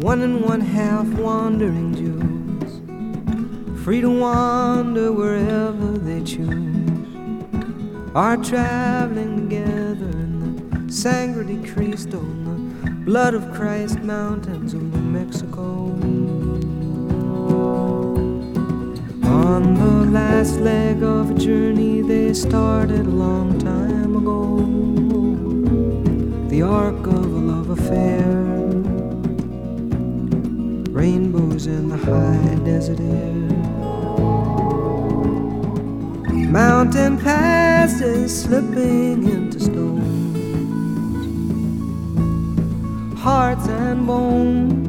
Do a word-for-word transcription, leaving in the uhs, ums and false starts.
one and one half wandering Jews, free to wander wherever they choose, are traveling together in the Sangre de Cristo, in the blood of Christ mountains of New Mexico. On the last leg of a journey they started a long time ago, the arc of a love affair, rainbows in the high desert air, mountain passes slipping into stone, hearts and bones